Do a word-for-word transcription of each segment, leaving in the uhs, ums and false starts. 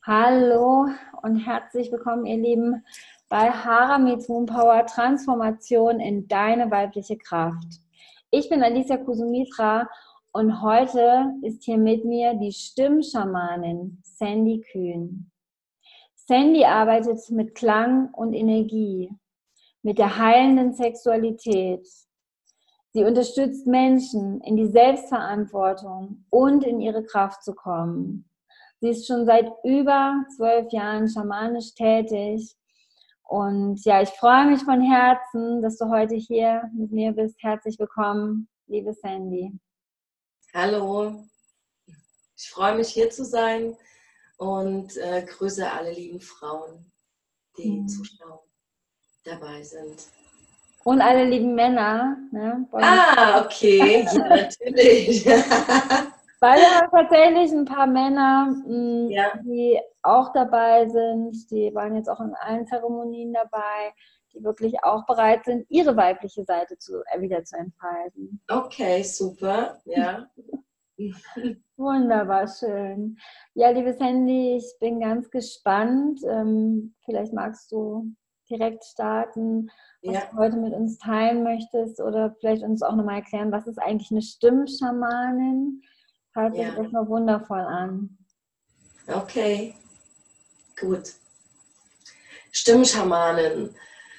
Hallo und herzlich willkommen, ihr Lieben, bei Hara Meets Moonpower Transformation in deine weibliche Kraft. Ich bin Alicia Kusumitra und heute ist hier mit mir die Stimmschamanin Sandy Kühn. Sandy arbeitet mit Klang und Energie, mit der heilenden Sexualität. Sie unterstützt Menschen, in die Selbstverantwortung und in ihre Kraft zu kommen. Sie ist schon seit über zwölf Jahren schamanisch tätig. Und ja, ich freue mich von Herzen, dass du heute hier mit mir bist. Herzlich willkommen, liebe Sandy. Hallo, ich freue mich hier zu sein und äh, grüße alle lieben Frauen, die hm. zuschauen, dabei sind. Und alle lieben Männer. Ne? Ah, okay, ja, natürlich. Weil wir haben tatsächlich ein paar Männer, mh, ja. die auch dabei sind, die waren jetzt auch in allen Zeremonien dabei, die wirklich auch bereit sind, ihre weibliche Seite zu, äh, wieder zu entfalten. Okay, super, ja. Wunderbar, schön. Ja, liebe Sandy, ich bin ganz gespannt. Ähm, vielleicht magst du direkt starten, was ja. du heute mit uns teilen möchtest oder vielleicht uns auch nochmal erklären, was ist eigentlich eine Stimmschamanin? Hört sich ja. erstmal wundervoll an. Okay, gut. Stimmschamanin.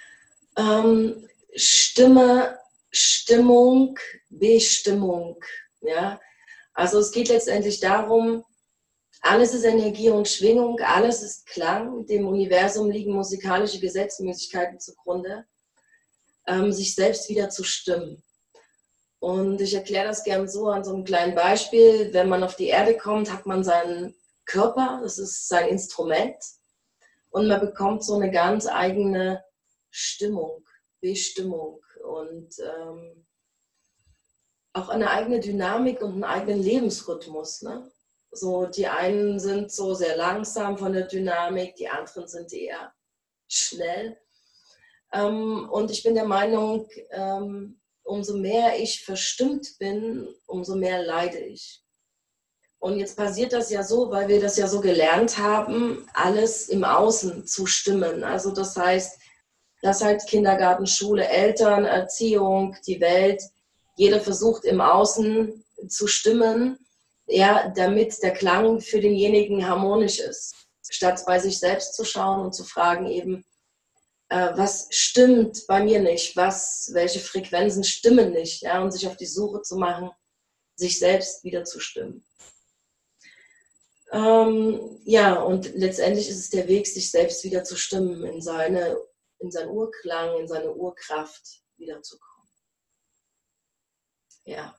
Ähm, Stimme, Stimmung, Bestimmung. Ja? Also es geht letztendlich darum, alles ist Energie und Schwingung, alles ist Klang. Dem Universum liegen musikalische Gesetzmäßigkeiten zugrunde, ähm, sich selbst wieder zu stimmen. Und ich erkläre das gern so an so einem kleinen Beispiel. Wenn man auf die Erde kommt, hat man seinen Körper, das ist sein Instrument. Und man bekommt so eine ganz eigene Stimmung, Bestimmung und ähm, auch eine eigene Dynamik und einen eigenen Lebensrhythmus. Ne? So, die einen sind so sehr langsam von der Dynamik, die anderen sind eher schnell. Ähm, und ich bin der Meinung, ähm, umso mehr ich verstimmt bin, umso mehr leide ich. Und jetzt passiert das ja so, weil wir das ja so gelernt haben, alles im Außen zu stimmen. Also das heißt, das halt Kindergarten, Schule, Eltern, Erziehung, die Welt, jeder versucht im Außen zu stimmen, ja, damit der Klang für denjenigen harmonisch ist. Statt bei sich selbst zu schauen und zu fragen eben, äh, was stimmt bei mir nicht, was, welche Frequenzen stimmen nicht, ja, und sich auf die Suche zu machen, sich selbst wieder zu stimmen. Ähm, ja, und letztendlich ist es der Weg, sich selbst wieder zu stimmen, in seine, in seinen Urklang, in seine Urkraft wiederzukommen. Ja.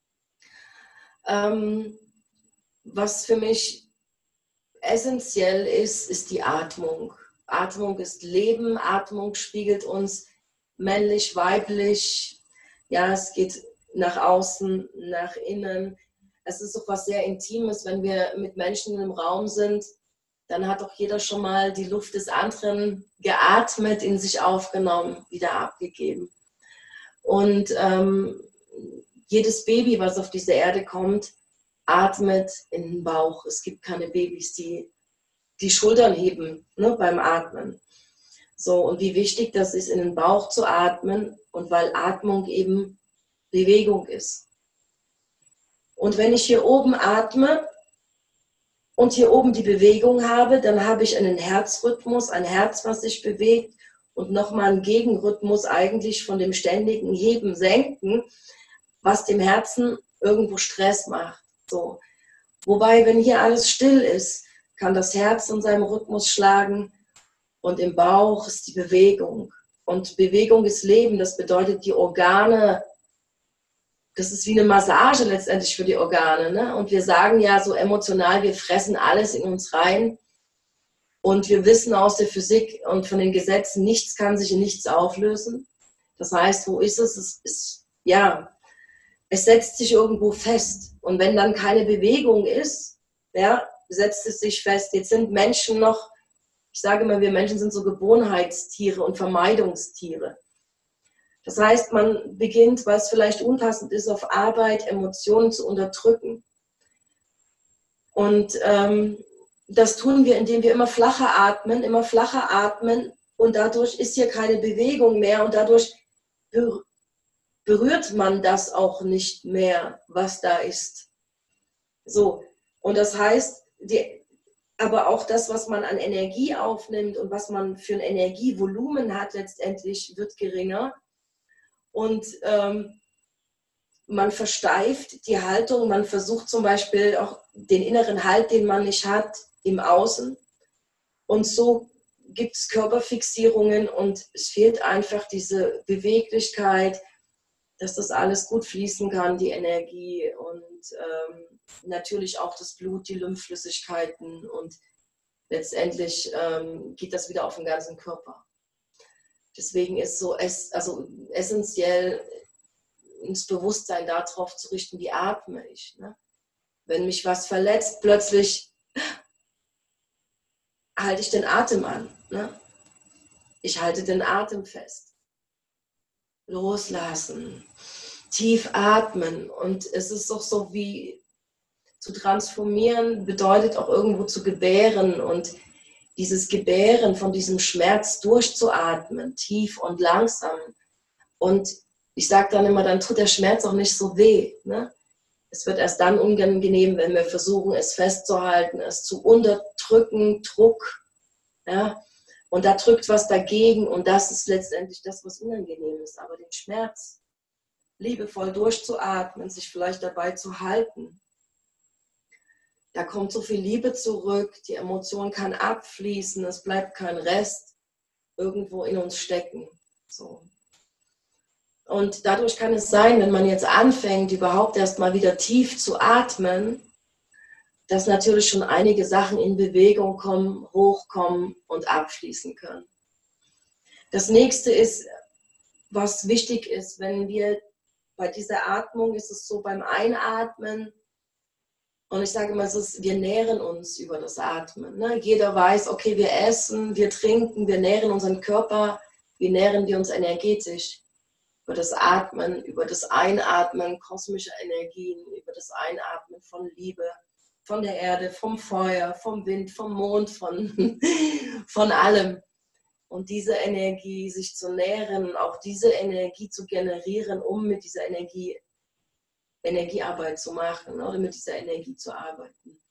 Ähm, was für mich essentiell ist, ist die Atmung. Atmung ist Leben, Atmung spiegelt uns männlich, weiblich. Ja, es geht nach außen, nach innen. Es ist auch was sehr Intimes, wenn wir mit Menschen im Raum sind, dann hat auch jeder schon mal die Luft des anderen geatmet, in sich aufgenommen, wieder abgegeben. Und ähm, jedes Baby, was auf diese Erde kommt, atmet in den Bauch. Es gibt keine Babys, die die Schultern heben, ne, beim Atmen. So, und wie wichtig das ist, in den Bauch zu atmen, und weil Atmung eben Bewegung ist. Und wenn ich hier oben atme und hier oben die Bewegung habe, dann habe ich einen Herzrhythmus, ein Herz, was sich bewegt, und nochmal einen Gegenrhythmus eigentlich von dem ständigen Heben, Senken, was dem Herzen irgendwo Stress macht. So. Wobei, wenn hier alles still ist, kann das Herz in seinem Rhythmus schlagen, und im Bauch ist die Bewegung. Und Bewegung ist Leben, das bedeutet, die Organe, das ist wie eine Massage letztendlich für die Organe. Ne? Und wir sagen ja so emotional, wir fressen alles in uns rein. Und wir wissen aus der Physik und von den Gesetzen, nichts kann sich in nichts auflösen. Das heißt, wo ist es? Es ist, ja, es setzt sich irgendwo fest. Und wenn dann keine Bewegung ist, ja, setzt es sich fest. Jetzt sind Menschen noch, ich sage immer, wir Menschen sind so Gewohnheitstiere und Vermeidungstiere. Das heißt, man beginnt, was vielleicht unpassend ist, auf Arbeit, Emotionen zu unterdrücken. Und ähm, das tun wir, indem wir immer flacher atmen, immer flacher atmen und dadurch ist hier keine Bewegung mehr und dadurch berührt man das auch nicht mehr, was da ist. So, und das heißt, die, aber auch das, was man an Energie aufnimmt und was man für ein Energievolumen hat, letztendlich wird geringer. Und ähm, man versteift die Haltung, man versucht zum Beispiel auch den inneren Halt, den man nicht hat, im Außen. Und so gibt es Körperfixierungen und es fehlt einfach diese Beweglichkeit, dass das alles gut fließen kann, die Energie und ähm, natürlich auch das Blut, die Lymphflüssigkeiten und letztendlich ähm, geht das wieder auf den ganzen Körper. Deswegen ist so es, also essentiell ins Bewusstsein darauf zu richten, wie atme ich. Ne? Wenn mich was verletzt, plötzlich halte ich den Atem an. Ne? Ich halte den Atem fest. Loslassen, tief atmen. Und es ist doch so wie zu transformieren, bedeutet auch irgendwo zu gebären und dieses Gebären von diesem Schmerz durchzuatmen, tief und langsam. Und ich sage dann immer, dann tut der Schmerz auch nicht so weh. Ne? Es wird erst dann unangenehm, wenn wir versuchen, es festzuhalten, es zu unterdrücken, Druck. Ja? Und da drückt was dagegen und das ist letztendlich das, was unangenehm ist. Aber den Schmerz liebevoll durchzuatmen, sich vielleicht dabei zu halten, da kommt so viel Liebe zurück, die Emotion kann abfließen, es bleibt kein Rest irgendwo in uns stecken. So. Und dadurch kann es sein, wenn man jetzt anfängt, überhaupt erst mal wieder tief zu atmen, dass natürlich schon einige Sachen in Bewegung kommen, hochkommen und abfließen können. Das nächste ist, was wichtig ist, wenn wir bei dieser Atmung, ist es so beim Einatmen, und ich sage immer, es ist, wir nähren uns über das Atmen. Ne? Jeder weiß, okay, wir essen, wir trinken, wir nähren unseren Körper, wie nähren wir uns energetisch? Über das Atmen, über das Einatmen kosmischer Energien, über das Einatmen von Liebe, von der Erde, vom Feuer, vom Wind, vom Mond, von, von allem. Und diese Energie sich zu nähren, auch diese Energie zu generieren, um mit dieser Energie Energiearbeit zu machen oder mit dieser Energie zu arbeiten.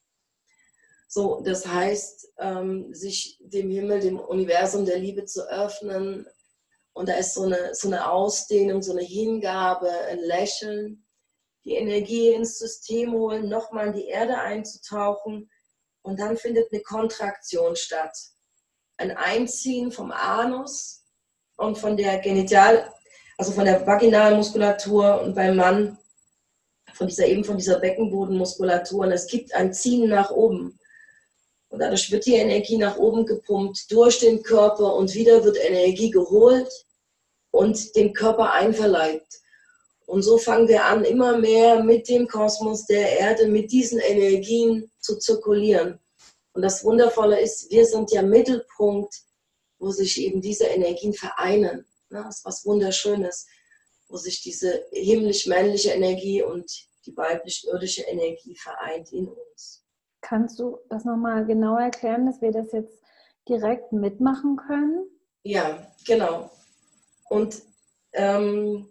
So, das heißt, ähm, sich dem Himmel, dem Universum der Liebe zu öffnen. Und da ist so eine, so eine Ausdehnung, so eine Hingabe, ein Lächeln, die Energie ins System holen, nochmal in die Erde einzutauchen. Und dann findet eine Kontraktion statt. Ein Einziehen vom Anus und von der Genital, also von der Vaginalmuskulatur und beim Mann von dieser, eben von dieser Beckenbodenmuskulatur. Und es gibt ein Ziehen nach oben. Und dadurch wird die Energie nach oben gepumpt durch den Körper und wieder wird Energie geholt und dem Körper einverleibt. Und so fangen wir an, immer mehr mit dem Kosmos der Erde, mit diesen Energien zu zirkulieren. Und das Wundervolle ist, wir sind ja Mittelpunkt, wo sich eben diese Energien vereinen. Das ist was Wunderschönes, wo sich diese himmlisch-männliche Energie und die weiblich-irdische Energie vereint in uns. Kannst du das nochmal genau erklären, dass wir das jetzt direkt mitmachen können? Ja, genau. Und ähm,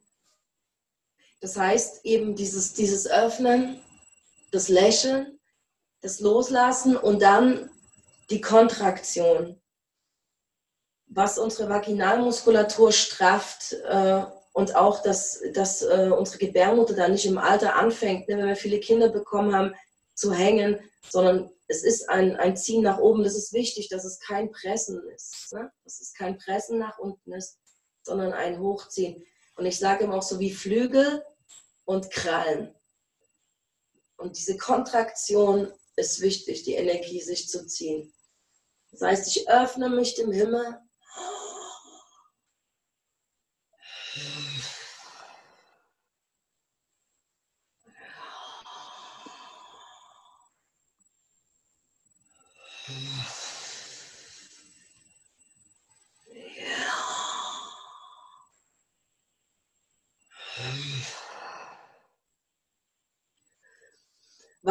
das heißt eben dieses, dieses Öffnen, das Lächeln, das Loslassen und dann die Kontraktion, was unsere Vaginalmuskulatur strafft äh, und auch, dass, dass äh, unsere Gebärmutter dann nicht im Alter anfängt, ne, wenn wir viele Kinder bekommen haben, zu hängen, sondern es ist ein, ein Ziehen nach oben. Das ist wichtig, dass es kein Pressen ist, ne? Dass es kein Pressen nach unten ist, sondern ein Hochziehen. Und ich sage immer auch so wie Flügel und Krallen. Und diese Kontraktion ist wichtig, die Energie sich zu ziehen. Das heißt, ich öffne mich dem Himmel.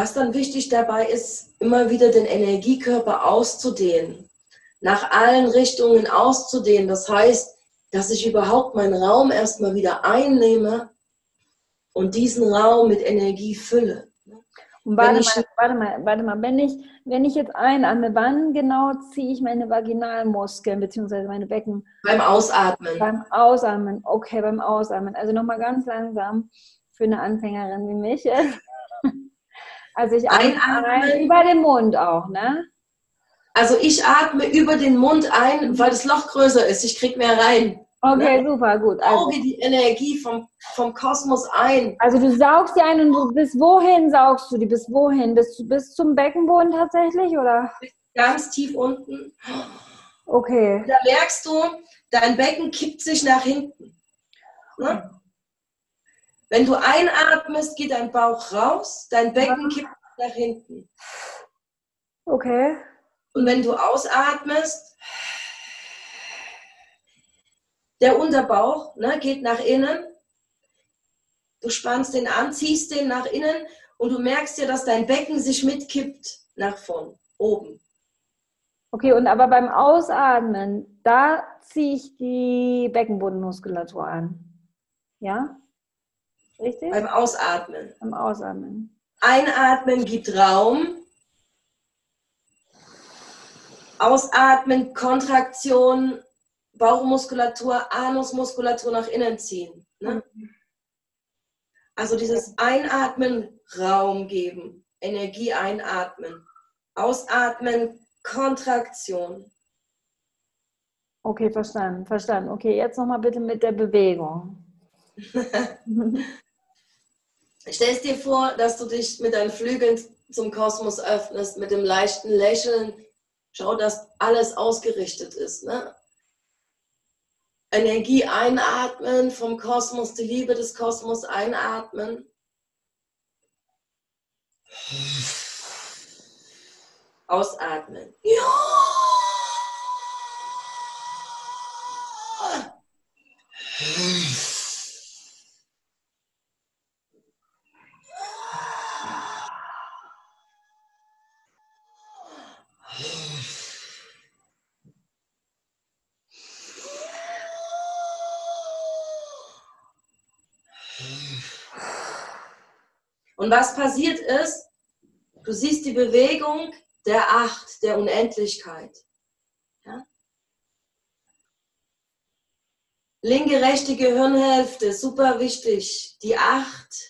was dann wichtig dabei ist, immer wieder den Energiekörper auszudehnen, nach allen Richtungen auszudehnen. Das heißt, dass ich überhaupt meinen Raum erstmal wieder einnehme und diesen Raum mit Energie fülle. Und warte mal, warte mal, warte mal, wenn ich, wenn ich jetzt einatme, wann genau ziehe ich meine Vaginalmuskeln bzw. meine Becken? Beim Ausatmen. Beim Ausatmen, okay, beim Ausatmen. Also nochmal ganz langsam für eine Anfängerin wie mich. Also ich atme ein, über den Mund auch, ne? Also ich atme über den Mund ein, weil das Loch größer ist. Ich kriege mehr rein. Okay, ne? super, gut. Also, Auge die Energie vom, vom Kosmos ein. Also du saugst die ein und du, bis wohin saugst du die? Bis wohin? Bis, bis zum Beckenboden tatsächlich, oder? Ganz tief unten. Okay. Da merkst du, dein Becken kippt sich nach hinten. Ne? Wenn du einatmest, geht dein Bauch raus, dein Becken kippt nach hinten. Okay. Und wenn du ausatmest, der Unterbauch ne, geht nach innen, du spannst den an, ziehst den nach innen und du merkst ja, dass dein Becken sich mitkippt nach vorn, oben. Okay, und aber beim Ausatmen, da ziehe ich die Beckenbodenmuskulatur an. Ja? Richtig? Beim Ausatmen. Beim Ausatmen. Einatmen gibt Raum. Ausatmen, Kontraktion, Bauchmuskulatur, Anusmuskulatur nach innen ziehen. Ne? Also dieses Einatmen, Raum geben, Energie einatmen. Ausatmen, Kontraktion. Okay, verstanden, verstanden. Okay, jetzt nochmal bitte mit der Bewegung. Stell es dir vor, dass du dich mit deinen Flügeln zum Kosmos öffnest, mit dem leichten Lächeln. Schau, dass alles ausgerichtet ist. Ne? Energie einatmen vom Kosmos, die Liebe des Kosmos einatmen. Ausatmen. Ja! Und was passiert ist, du siehst die Bewegung der Acht, der Unendlichkeit. Ja? Linke, rechte Gehirnhälfte, super wichtig. Die Acht.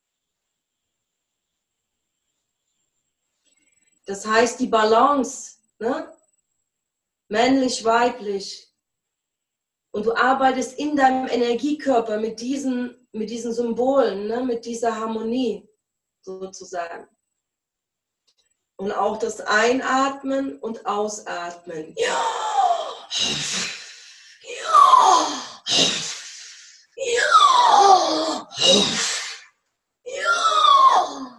Das heißt die Balance, ne? Männlich, weiblich. Und du arbeitest in deinem Energiekörper mit diesen, mit diesen Symbolen, ne? Mit dieser Harmonie sozusagen. Und auch das Einatmen und Ausatmen. Ja! Ja! Ja! Ja!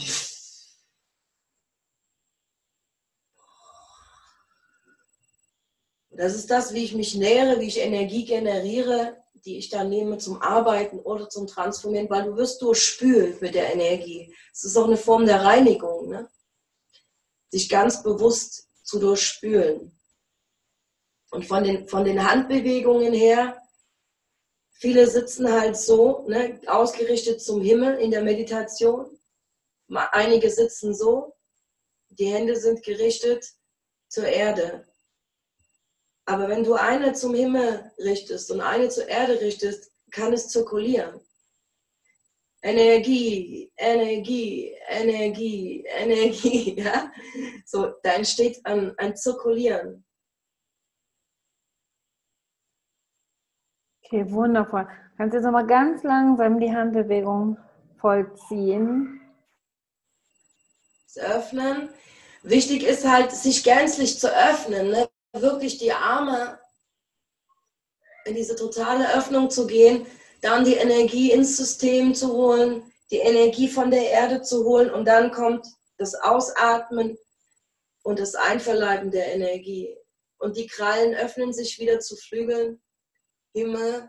Das ist das, wie ich mich nähere, wie ich Energie generiere, die ich dann nehme zum Arbeiten oder zum Transformieren, weil du wirst durchspült mit der Energie. Es ist auch eine Form der Reinigung, ne? Sich ganz bewusst zu durchspülen. Und von den, von den Handbewegungen her, viele sitzen halt so, ne, ausgerichtet zum Himmel in der Meditation. Einige sitzen so, die Hände sind gerichtet zur Erde. Aber wenn du eine zum Himmel richtest und eine zur Erde richtest, kann es zirkulieren. Energie, Energie, Energie, Energie. Ja? So, da entsteht ein, ein Zirkulieren. Okay, wundervoll. Kannst du jetzt nochmal ganz langsam die Handbewegung vollziehen? Das Öffnen. Wichtig ist halt, sich gänzlich zu öffnen, ne? Wirklich die Arme in diese totale Öffnung zu gehen, dann die Energie ins System zu holen, die Energie von der Erde zu holen und dann kommt das Ausatmen und das Einverleiben der Energie. Und die Krallen öffnen sich wieder zu Flügeln, Himmel.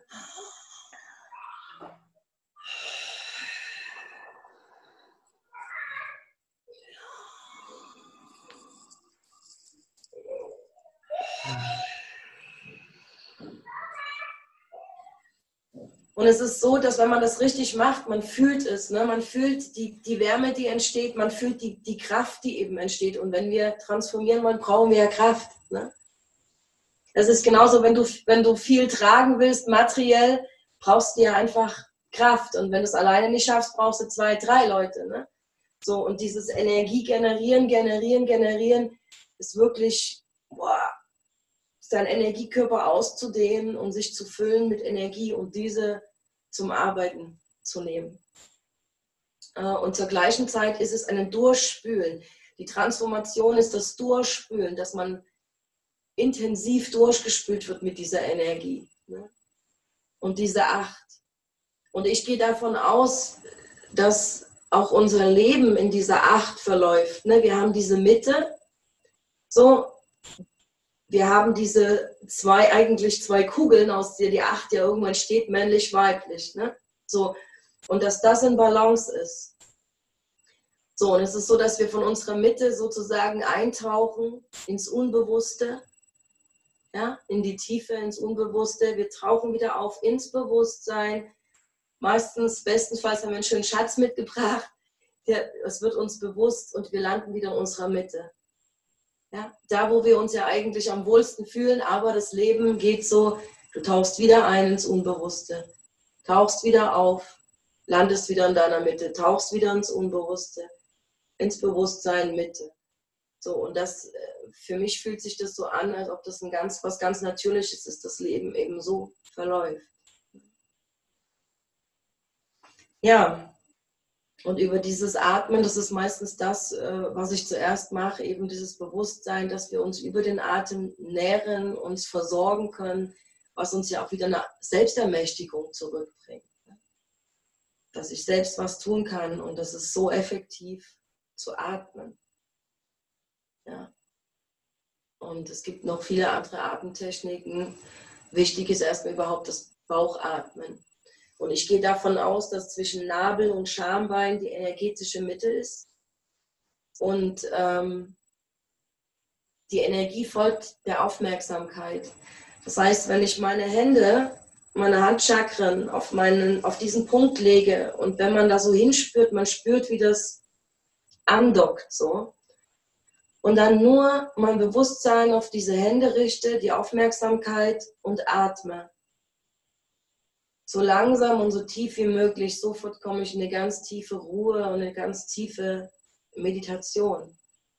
Und es ist so, dass wenn man das richtig macht, man fühlt es, ne? Man fühlt die, die Wärme, die entsteht, man fühlt die, die Kraft, die eben entsteht. Und wenn wir transformieren wollen, brauchen wir ja Kraft. Ne? Das ist genauso, wenn du, wenn du viel tragen willst, materiell, brauchst du ja einfach Kraft. Und wenn du es alleine nicht schaffst, brauchst du zwei, drei Leute. Ne? So, und dieses Energie generieren, generieren, generieren, ist wirklich, boah, seinen Energiekörper auszudehnen und sich zu füllen mit Energie und diese zum Arbeiten zu nehmen. Und zur gleichen Zeit ist es ein Durchspülen. Die Transformation ist das Durchspülen, dass man intensiv durchgespült wird mit dieser Energie. Und diese Acht. Und ich gehe davon aus, dass auch unser Leben in dieser Acht verläuft. Wir haben diese Mitte, so, wir haben diese zwei, eigentlich zwei Kugeln, aus der die Acht ja irgendwann steht, männlich, weiblich. Ne? So, und dass das in Balance ist. So, und es ist so, dass wir von unserer Mitte sozusagen eintauchen ins Unbewusste, ja, in die Tiefe, ins Unbewusste. Wir tauchen wieder auf ins Bewusstsein. Meistens, bestenfalls haben wir einen schönen Schatz mitgebracht. Der, es wird uns bewusst und wir landen wieder in unserer Mitte. Ja, da, wo wir uns ja eigentlich am wohlsten fühlen, aber das Leben geht so, du tauchst wieder ein ins Unbewusste, tauchst wieder auf, landest wieder in deiner Mitte, tauchst wieder ins Unbewusste, ins Bewusstsein, Mitte. So, und das, für mich fühlt sich das so an, als ob das ein ganz, was ganz Natürliches ist, das Leben eben so verläuft. Ja. Und über dieses Atmen, das ist meistens das, was ich zuerst mache, eben dieses Bewusstsein, dass wir uns über den Atem nähren, uns versorgen können, was uns ja auch wieder eine Selbstermächtigung zurückbringt. Dass ich selbst was tun kann und das ist so effektiv zu atmen. Ja. Und es gibt noch viele andere Atemtechniken. Wichtig ist erstmal überhaupt das Bauchatmen. Und ich gehe davon aus, dass zwischen Nabel und Schambein die energetische Mitte ist. Und ähm, die Energie folgt der Aufmerksamkeit. Das heißt, wenn ich meine Hände, meine Handchakren auf, meinen, auf diesen Punkt lege und wenn man da so hinspürt, man spürt, wie das andockt. So. Und dann nur mein Bewusstsein auf diese Hände richte, die Aufmerksamkeit und atme. So langsam und so tief wie möglich, sofort komme ich in eine ganz tiefe Ruhe und eine ganz tiefe Meditation.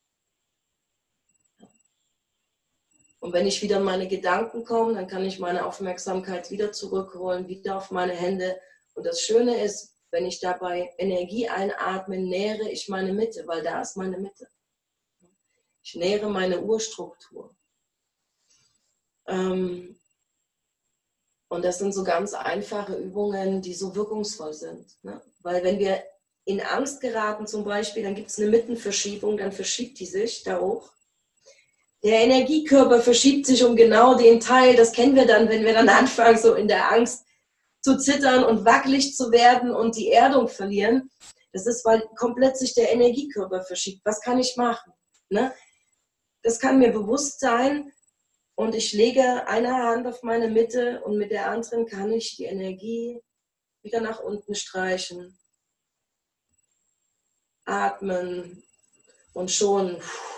Und wenn ich wieder in meine Gedanken komme, dann kann ich meine Aufmerksamkeit wieder zurückholen, wieder auf meine Hände. Und das Schöne ist, wenn ich dabei Energie einatme, nähere ich meine Mitte, weil da ist meine Mitte. Ich nähere meine Urstruktur. Ähm, Und das sind so ganz einfache Übungen, die so wirkungsvoll sind. Ne? Weil wenn wir in Angst geraten zum Beispiel, dann gibt es eine Mittenverschiebung, dann verschiebt die sich da hoch. Der Energiekörper verschiebt sich um genau den Teil, das kennen wir dann, wenn wir dann anfangen, so in der Angst zu zittern und wackelig zu werden und die Erdung verlieren. Das ist, weil komplett sich der Energiekörper verschiebt. Was kann ich machen? Ne? Das kann mir bewusst sein. Und ich lege eine Hand auf meine Mitte und mit der anderen kann ich die Energie wieder nach unten streichen. Atmen und schon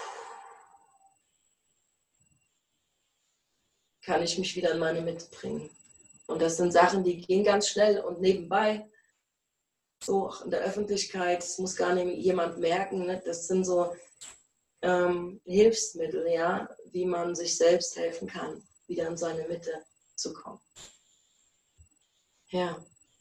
kann ich mich wieder in meine Mitte bringen. Und das sind Sachen, die gehen ganz schnell und nebenbei, so in der Öffentlichkeit, das muss gar nicht jemand merken, ne? Das sind so Ähm, Hilfsmittel, ja, wie man sich selbst helfen kann, wieder in seine Mitte zu kommen. Ja.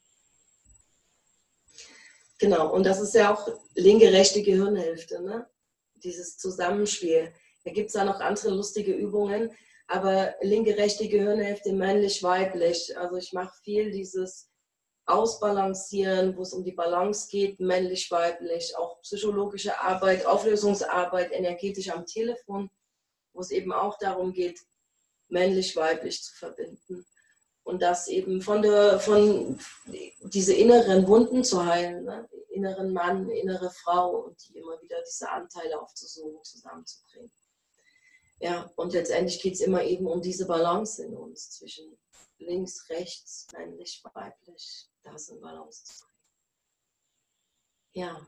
Genau, und das ist ja auch linke, rechte Gehirnhälfte, ne? Dieses Zusammenspiel. Da gibt es ja noch andere lustige Übungen, aber linke, rechte Gehirnhälfte, männlich, weiblich. Also ich mache viel dieses Ausbalancieren, wo es um die Balance geht, männlich, weiblich, auch psychologische Arbeit, Auflösungsarbeit, energetisch am Telefon, wo es eben auch darum geht, männlich, weiblich zu verbinden und das eben von der, von diese inneren Wunden zu heilen, ne? Inneren Mann, innere Frau und die immer wieder diese Anteile aufzusuchen, zusammenzubringen. Ja, und letztendlich geht es immer eben um diese Balance in uns zwischen links, rechts, männlich, weiblich, das in Balance zu bringen. Ja.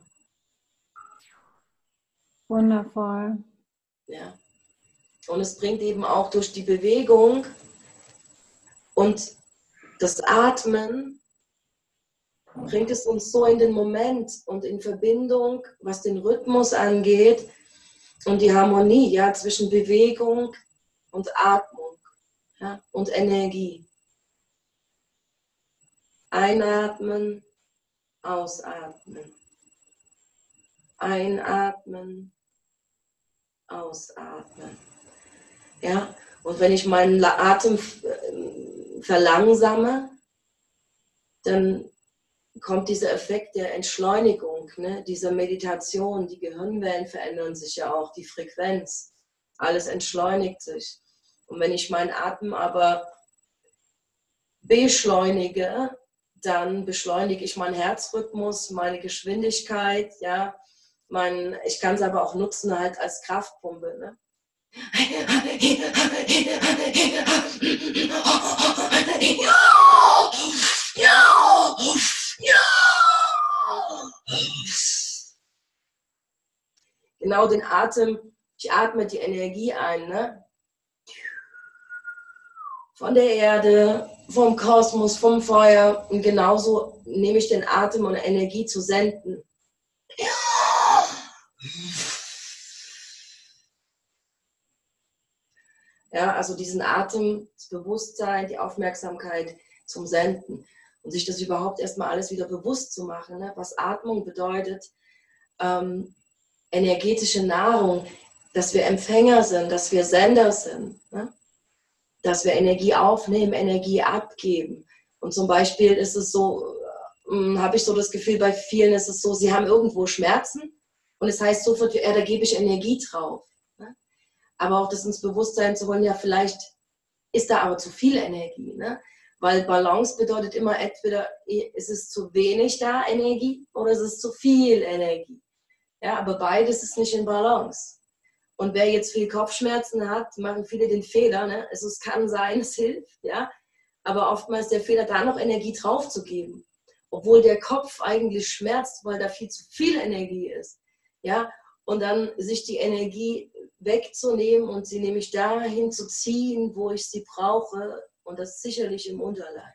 Wundervoll. Ja. Und es bringt eben auch durch die Bewegung und das Atmen, bringt es uns so in den Moment und in Verbindung, was den Rhythmus angeht und die Harmonie, ja, zwischen Bewegung und Atmung, ja, und Energie. Einatmen, ausatmen. Einatmen, ausatmen. Ja, und wenn ich meinen Atem verlangsame, dann kommt dieser Effekt der Entschleunigung, ne? Dieser Meditation, die Gehirnwellen verändern sich ja auch, die Frequenz, alles entschleunigt sich. Und wenn ich meinen Atem aber beschleunige, dann beschleunige ich meinen Herzrhythmus, meine Geschwindigkeit, ja, mein, ich kann es aber auch nutzen halt als Kraftpumpe, ne? Genau den Atem, ich atme die Energie ein, ne? Von der Erde, vom Kosmos, vom Feuer, und genauso nehme ich den Atem und Energie zu senden. Ja, also diesen Atem, das Bewusstsein, die Aufmerksamkeit zum Senden und sich das überhaupt erstmal alles wieder bewusst zu machen, ne? Was Atmung bedeutet, ähm, energetische Nahrung, dass wir Empfänger sind, dass wir Sender sind, ne? Dass wir Energie aufnehmen, Energie abgeben. Und zum Beispiel ist es so, äh, habe ich so das Gefühl, bei vielen ist es so, sie haben irgendwo Schmerzen und es heißt sofort, ja, da gebe ich Energie drauf. Ne? Aber auch das ins Bewusstsein zu holen, ja, vielleicht ist da aber zu viel Energie. Ne? Weil Balance bedeutet immer, entweder ist es zu wenig da Energie oder ist es zu viel Energie. Ja, aber beides ist nicht in Balance. Und wer jetzt viel Kopfschmerzen hat, machen viele den Fehler. Ne? Also es kann sein, es hilft, ja, aber oftmals der Fehler, da noch Energie drauf zu geben, obwohl der Kopf eigentlich schmerzt, weil da viel zu viel Energie ist. Ja, und dann sich die Energie wegzunehmen und sie nämlich dahin zu ziehen, wo ich sie brauche, und das sicherlich im Unterleib.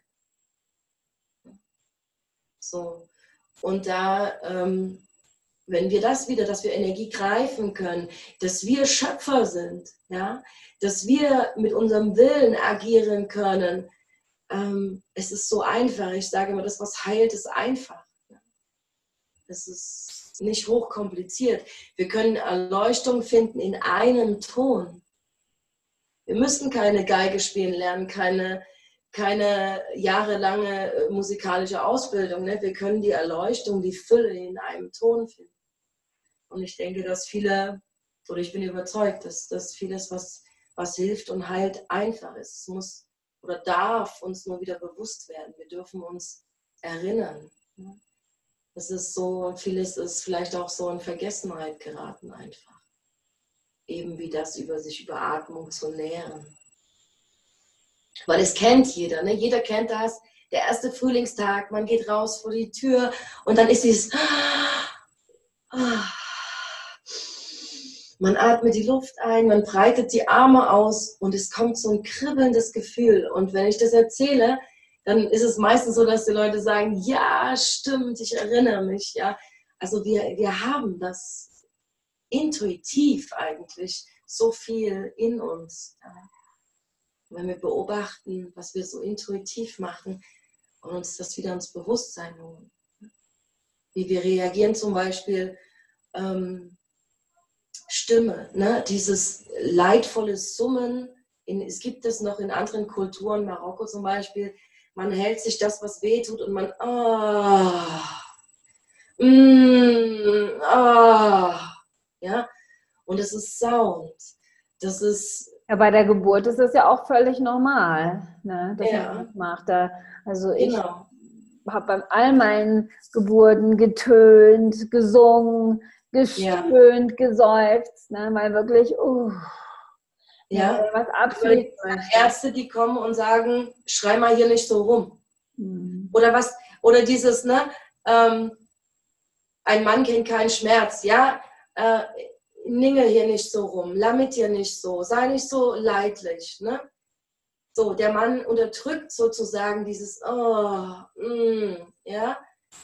So, und da, ähm, wenn wir das wieder, dass wir Energie greifen können, dass wir Schöpfer sind, ja, dass wir mit unserem Willen agieren können, ähm, es ist so einfach. Ich sage immer, das, was heilt, ist einfach. Es ist nicht hochkompliziert. Wir können Erleuchtung finden in einem Ton. Wir müssen keine Geige spielen lernen, keine, keine jahrelange musikalische Ausbildung. Ne? Wir können die Erleuchtung, die Fülle in einem Ton finden. Und ich denke, dass viele, oder ich bin überzeugt, dass, dass vieles, was, was hilft und heilt, einfach ist. Es muss oder darf uns nur wieder bewusst werden. Wir dürfen uns erinnern. Es ist so, vieles ist vielleicht auch so in Vergessenheit geraten einfach. Eben wie das über sich über Atmung zu nähren. Weil es kennt jeder, ne? Jeder kennt das. Der erste Frühlingstag, man geht raus vor die Tür und dann ist dieses... Man atmet die Luft ein, man breitet die Arme aus und es kommt so ein kribbelndes Gefühl. Und wenn ich das erzähle, dann ist es meistens so, dass die Leute sagen, ja, stimmt, ich erinnere mich. Ja. Also wir, wir haben das intuitiv eigentlich so viel in uns. Ja. Wenn wir beobachten, was wir so intuitiv machen und uns das wieder ins Bewusstsein holen. Wie wir reagieren zum Beispiel, ähm, Stimme, ne? Dieses leidvolle Summen, in, es gibt es noch in anderen Kulturen, Marokko zum Beispiel, man hält sich das, was weh tut und man ah, mm, ah, ja, und es ist Sound, das ist... Ja, bei der Geburt ist das ja auch völlig normal, ne? Dass ja, man das macht. Da, also ich genau. habe bei all meinen Geburten getönt, gesungen, gestöhnt, ja. geseufzt, ne? Weil wirklich, uh, Ja, ja was absolut Ärzte, die kommen und sagen, schrei mal hier nicht so rum. Mhm. Oder was, oder dieses, ne, ähm, ein Mann kennt keinen Schmerz, ja, äh, ningel hier nicht so rum, lammit hier nicht so, sei nicht so leidlich, ne. So, der Mann unterdrückt sozusagen dieses, oh, mm, ja,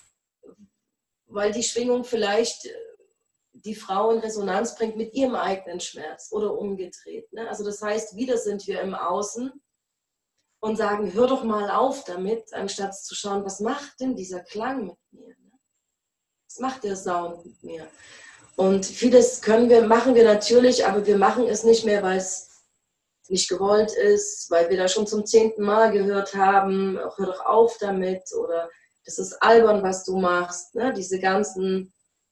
weil die Schwingung vielleicht die Frau in Resonanz bringt mit ihrem eigenen Schmerz oder umgedreht. Ne? Also das heißt, wieder sind wir im Außen und sagen, hör doch mal auf damit, anstatt zu schauen, was macht denn dieser Klang mit mir? Ne? Was macht der Sound mit mir? Und vieles können wir, machen wir natürlich, aber wir machen es nicht mehr, weil es nicht gewollt ist, weil wir da schon zum zehnten Mal gehört haben, hör doch auf damit oder das ist albern, was du machst. Ne? Diese ganzen,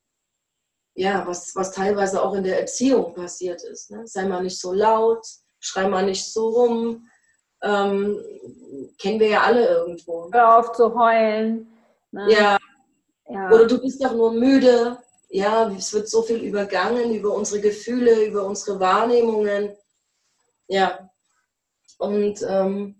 ja, was, was teilweise auch in der Erziehung passiert ist. Ne? Sei mal nicht so laut, schrei mal nicht so rum. Ähm, kennen wir ja alle irgendwo. Hör auf zu heulen. Ne? Ja. Ja. Oder du bist doch nur müde. Ja, es wird so viel übergangen über unsere Gefühle, über unsere Wahrnehmungen. Ja. Und ähm,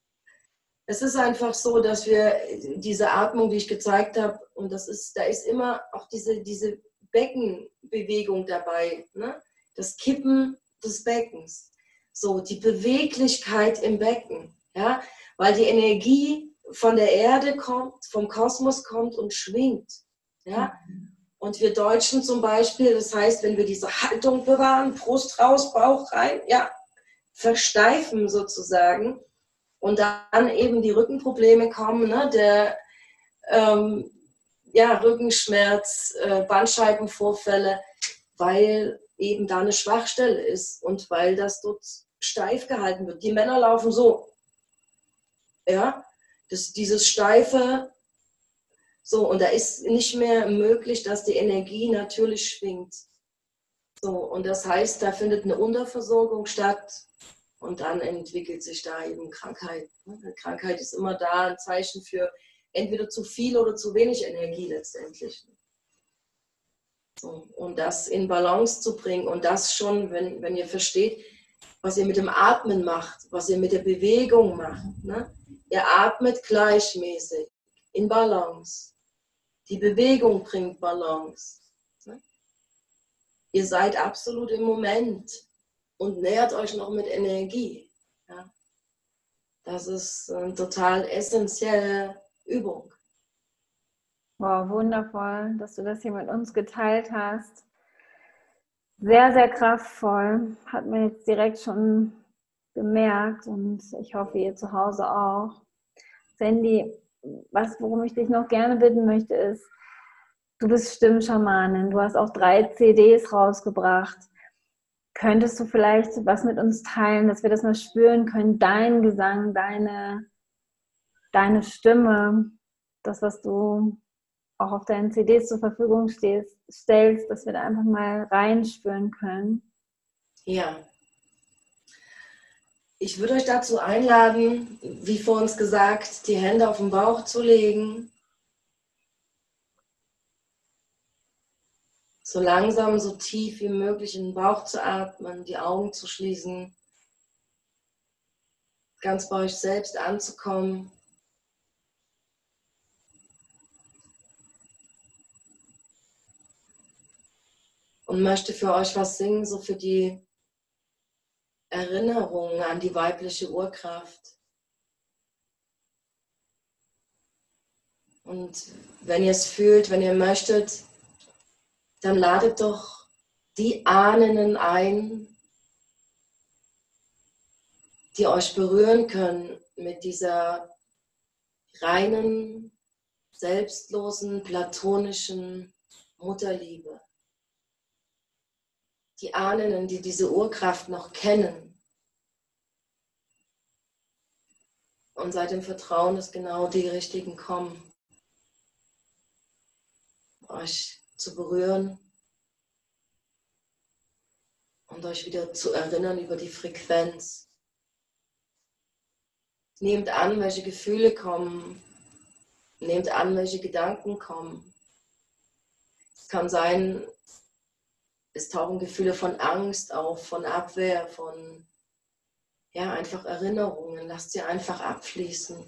es ist einfach so, dass wir diese Atmung, die ich gezeigt habe, und das ist, da ist immer auch diese, diese Beckenbewegung dabei, ne? Das Kippen des Beckens, so die Beweglichkeit im Becken, ja? Weil die Energie von der Erde kommt, vom Kosmos kommt und schwingt. Ja? Und wir Deutschen zum Beispiel, das heißt, wenn wir diese Haltung bewahren, Brust raus, Bauch rein, ja, versteifen sozusagen und dann eben die Rückenprobleme kommen, ne? Der ähm, ja, Rückenschmerz, äh, Bandscheibenvorfälle, weil eben da eine Schwachstelle ist und weil das dort steif gehalten wird. Die Männer laufen so, ja, das, dieses steife, so, und da ist nicht mehr möglich, dass die Energie natürlich schwingt. So, und das heißt, da findet eine Unterversorgung statt und dann entwickelt sich da eben Krankheit. Eine Krankheit ist immer da ein Zeichen für entweder zu viel oder zu wenig Energie letztendlich. So, und das in Balance zu bringen und das schon, wenn, wenn ihr versteht, was ihr mit dem Atmen macht, was ihr mit der Bewegung macht. Ne? Ihr atmet gleichmäßig, in Balance. Die Bewegung bringt Balance. Ne? Ihr seid absolut im Moment und nährt euch noch mit Energie. Ja? Das ist eine total essentielle Übung. Wow, wundervoll, dass du das hier mit uns geteilt hast. Sehr, sehr kraftvoll. Hat man jetzt direkt schon gemerkt und ich hoffe, ihr zu Hause auch. Sandy, was, worum ich dich noch gerne bitten möchte, ist, du bist Stimmschamanin, du hast auch drei C Ds rausgebracht. Könntest du vielleicht was mit uns teilen, dass wir das mal spüren können, dein Gesang, deine, deine Stimme, das, was du auch auf deinen C Ds zur Verfügung stehst, stellst, dass wir da einfach mal reinspüren können? Ja. Ich würde euch dazu einladen, wie vor uns gesagt, die Hände auf den Bauch zu legen. So langsam, so tief wie möglich in den Bauch zu atmen, die Augen zu schließen, ganz bei euch selbst anzukommen. Und möchte für euch was singen, so für die Erinnerung an die weibliche Urkraft. Und wenn ihr es fühlt, wenn ihr möchtet, dann ladet doch die Ahnen ein, die euch berühren können mit dieser reinen, selbstlosen, platonischen Mutterliebe. Die Ahnen, die diese Urkraft noch kennen. Und seid im Vertrauen, dass genau die Richtigen kommen, euch zu berühren und euch wieder zu erinnern über die Frequenz. Nehmt an, welche Gefühle kommen. Nehmt an, welche Gedanken kommen. Es kann sein, es tauchen Gefühle von Angst auf, von Abwehr, von ja, einfach Erinnerungen, lass sie einfach abfließen.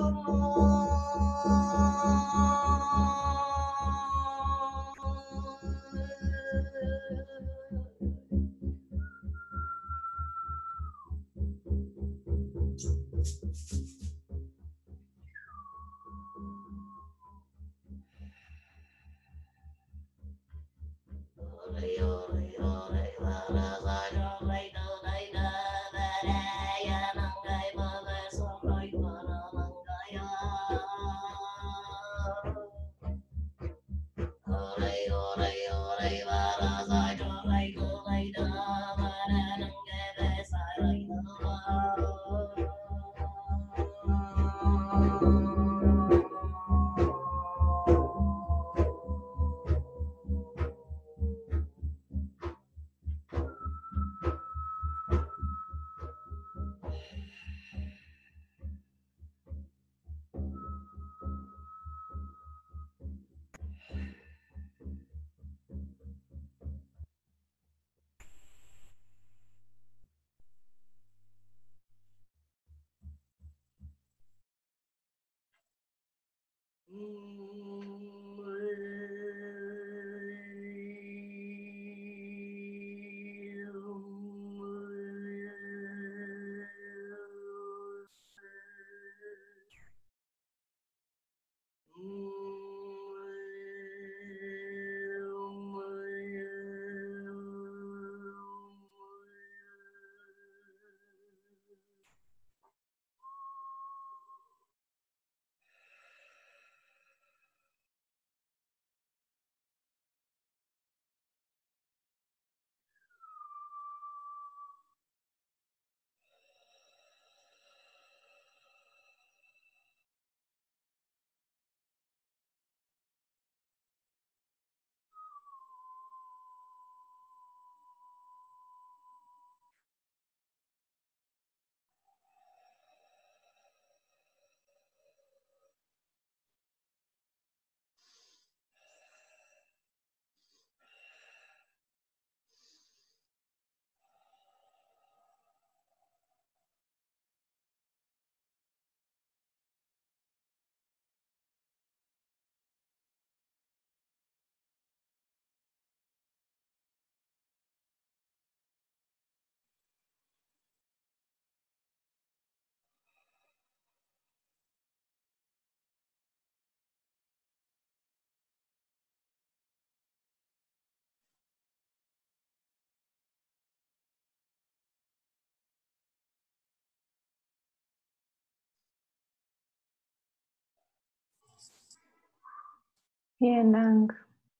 Vielen Dank.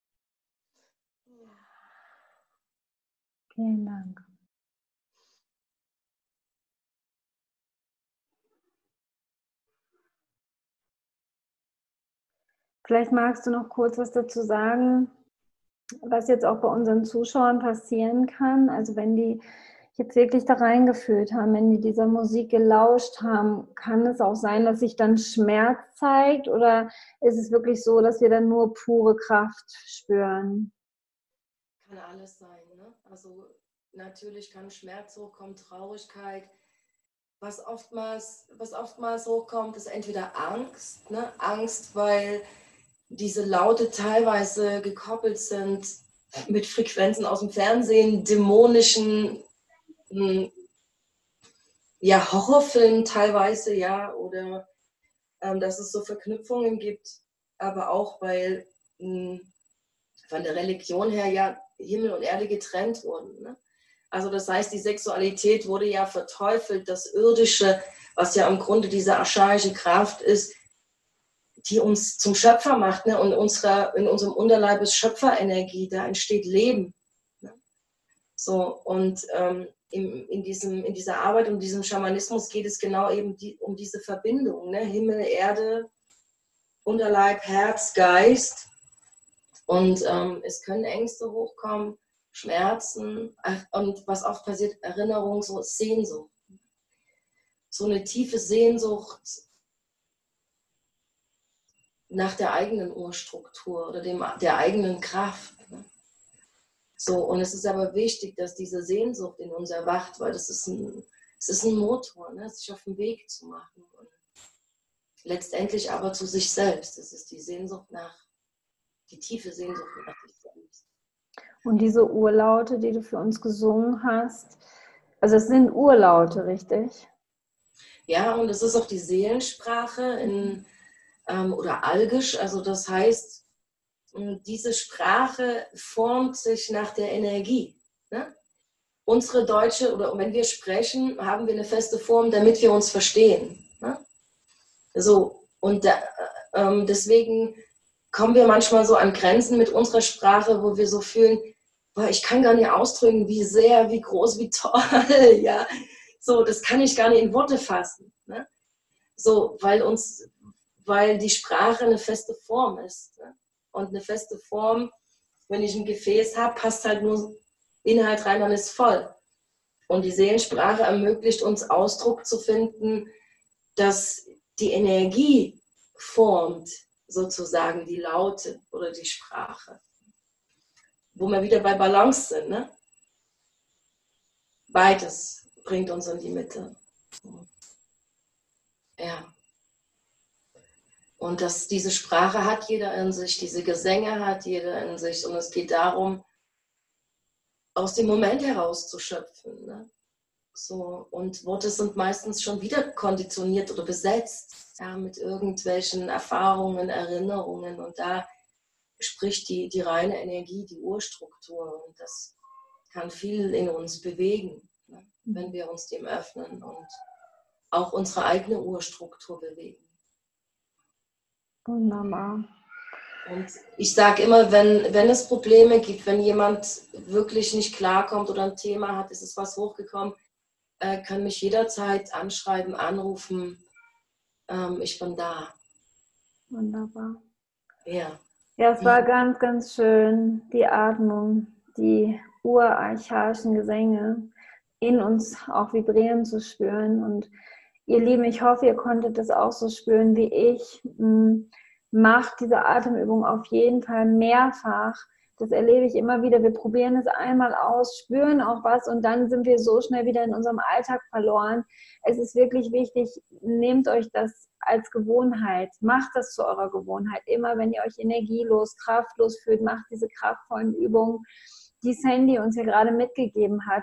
Vielen Dank. Vielleicht magst du noch kurz was dazu sagen, was jetzt auch bei unseren Zuschauern passieren kann. Also wenn die jetzt wirklich da reingefühlt haben, wenn die dieser Musik gelauscht haben, kann es auch sein, dass sich dann Schmerz zeigt, oder ist es wirklich so, dass wir dann nur pure Kraft spüren? Kann alles sein, ne? Also natürlich kann Schmerz hochkommen, Traurigkeit. Was oftmals, was oftmals hochkommt, ist entweder Angst, ne? Angst, weil diese Laute teilweise gekoppelt sind mit Frequenzen aus dem Fernsehen, dämonischen, ja, Horrorfilmen teilweise, ja, oder ähm, dass es so Verknüpfungen gibt, aber auch weil mh, von der Religion her ja Himmel und Erde getrennt wurden. Ne? Also das heißt, die Sexualität wurde ja verteufelt, das Irdische, was ja im Grunde diese archaische Kraft ist, die uns zum Schöpfer macht. Ne? Und unserer, in unserem Unterleib ist Schöpferenergie, da entsteht Leben. Ne? So, und ähm, in, in, diesem, in dieser Arbeit, um diesem Schamanismus geht es genau eben die, um diese Verbindung. Ne? Himmel, Erde, Unterleib, Herz, Geist. Und ähm, es können Ängste hochkommen, Schmerzen und was oft passiert, Erinnerung, so Sehnsucht. So eine tiefe Sehnsucht nach der eigenen Urstruktur oder dem, der eigenen Kraft. Ne? So, und es ist aber wichtig, dass diese Sehnsucht in uns erwacht, weil das ist ein, es ist ein Motor, ne? Sich auf den Weg zu machen. Und letztendlich aber zu sich selbst. Es ist die Sehnsucht nach, die tiefe Sehnsucht nach sich selbst. Und diese Urlaute, die du für uns gesungen hast, also es sind Urlaute, richtig? Ja, und es ist auch die Seelensprache in, ähm, oder Algisch, also das heißt, diese Sprache formt sich nach der Energie. Ne? Unsere deutsche, oder wenn wir sprechen, haben wir eine feste Form, damit wir uns verstehen. Ne? So, und da, ähm, deswegen kommen wir manchmal so an Grenzen mit unserer Sprache, wo wir so fühlen, boah, ich kann gar nicht ausdrücken, wie sehr, wie groß, wie toll, ja. So, das kann ich gar nicht in Worte fassen. Ne? So, weil uns, weil die Sprache eine feste Form ist. Ne? Und eine feste Form, wenn ich ein Gefäß habe, passt halt nur Inhalt rein, dann ist voll. Und die Seelensprache ermöglicht uns Ausdruck zu finden, dass die Energie formt sozusagen die Laute oder die Sprache. Wo wir wieder bei Balance sind. Ne? Beides bringt uns in die Mitte. Ja. Und dass diese Sprache hat jeder in sich, diese Gesänge hat jeder in sich. Und es geht darum, aus dem Moment herauszuschöpfen. Ne? So, und Worte sind meistens schon wieder konditioniert oder besetzt, ja, mit irgendwelchen Erfahrungen, Erinnerungen. Und da spricht die, die reine Energie, die Urstruktur. Und das kann viel in uns bewegen, ne, wenn wir uns dem öffnen und auch unsere eigene Urstruktur bewegen. Wunderbar. Und ich sage immer, wenn, wenn es Probleme gibt, wenn jemand wirklich nicht klarkommt oder ein Thema hat, ist es was hochgekommen, äh, kann mich jederzeit anschreiben, anrufen. Ähm, ich bin da. Wunderbar. Ja. Ja, es war ganz, ganz schön, die Atmung, die urarchaischen Gesänge in uns auch vibrieren zu spüren. Und ihr Lieben, ich hoffe, ihr konntet das auch so spüren wie ich. Macht diese Atemübung auf jeden Fall mehrfach. Das erlebe ich immer wieder. Wir probieren es einmal aus, spüren auch was und dann sind wir so schnell wieder in unserem Alltag verloren. Es ist wirklich wichtig, nehmt euch das als Gewohnheit, macht das zu eurer Gewohnheit. Immer wenn ihr euch energielos, kraftlos fühlt, macht diese kraftvollen Übungen, die Sandy uns hier gerade mitgegeben hat.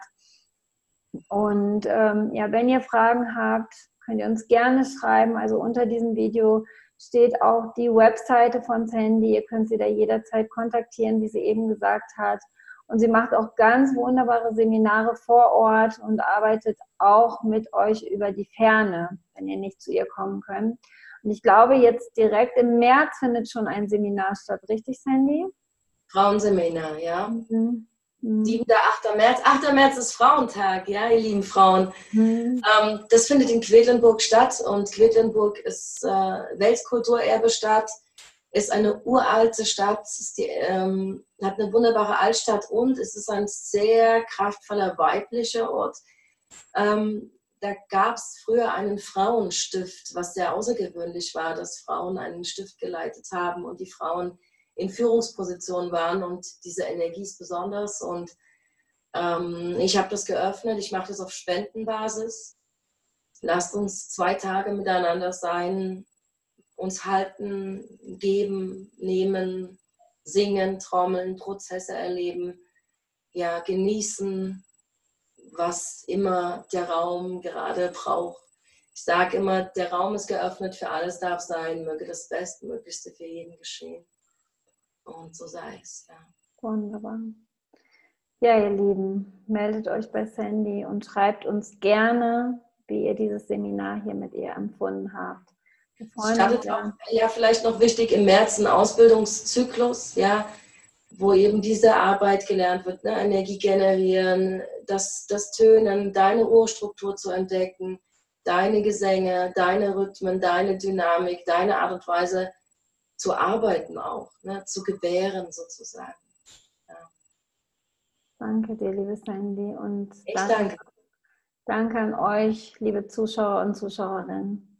Und ähm, ja, wenn ihr Fragen habt, könnt ihr uns gerne schreiben. Also unter diesem Video steht auch die Webseite von Sandy. Ihr könnt sie da jederzeit kontaktieren, wie sie eben gesagt hat. Und sie macht auch ganz wunderbare Seminare vor Ort und arbeitet auch mit euch über die Ferne, wenn ihr nicht zu ihr kommen könnt. Und ich glaube, jetzt direkt im März findet schon ein Seminar statt. Richtig, Sandy? Frauenseminar, ja. Mhm. siebter, achter März. achter März ist Frauentag, ja, ihr lieben Frauen. Mhm. Ähm, das findet in Quedlinburg statt und Quedlinburg ist äh, Weltkulturerbe-Stadt, ist eine uralte Stadt, ist die, ähm, hat eine wunderbare Altstadt und es ist ein sehr kraftvoller weiblicher Ort. Ähm, da gab es früher einen Frauenstift, was sehr außergewöhnlich war, dass Frauen einen Stift geleitet haben und die Frauen in Führungspositionen waren und diese Energie ist besonders und ähm, ich habe das geöffnet, ich mache das auf Spendenbasis. Lasst uns zwei Tage miteinander sein, uns halten, geben, nehmen, singen, trommeln, Prozesse erleben, ja, genießen, was immer der Raum gerade braucht. Ich sage immer, der Raum ist geöffnet, für alles darf sein, möge das Bestmöglichste für jeden geschehen. Und so sei es, ja. Wunderbar. Ja, ihr Lieben, meldet euch bei Sandy und schreibt uns gerne, wie ihr dieses Seminar hier mit ihr empfunden habt. Wir freuen Startet uns auch, ja. ja, vielleicht noch wichtig, im März ein Ausbildungszyklus, ja, wo eben diese Arbeit gelernt wird, ne? Energie generieren, das, das Tönen, deine Urstruktur zu entdecken, deine Gesänge, deine Rhythmen, deine Dynamik, deine Art und Weise zu arbeiten auch, ne? Zu gebären sozusagen. Ja. Danke dir, liebe Sandy, und Ich danke, danke. danke an euch, liebe Zuschauer und Zuschauerinnen.